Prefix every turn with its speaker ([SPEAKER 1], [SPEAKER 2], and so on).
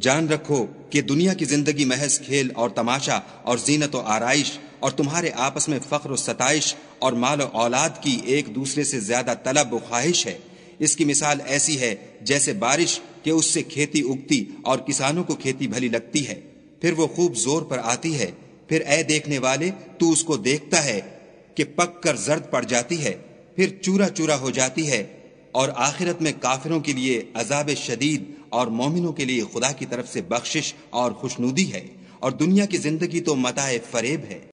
[SPEAKER 1] जान रखो कि दुनिया की जिंदगी महज खेल और तमाशा और जीनत और आराइश और तुम्हारे आपस में फख्र और सताइश और माल और औलाद की एक दूसरे से ज्यादा तलब और ख्वाहिश है। इसकी मिसाल ऐसी है जैसे बारिश कि उससे खेती उगती और किसानों को खेती भली लगती है, फिर वो खूब जोर पर आती है, फिर ए देखने वाले तू उसको देखता है कि पक कर जर्द पड़ जाती है, फिर चूरा चूरा हो जाती है, और आखिरत में काफिरों के लिए अजाब शदीद और मोमिनों के लिए खुदा की तरफ से बख्शिश और खुशनुदी है। और दुनिया की जिंदगी तो मताए फरेब है।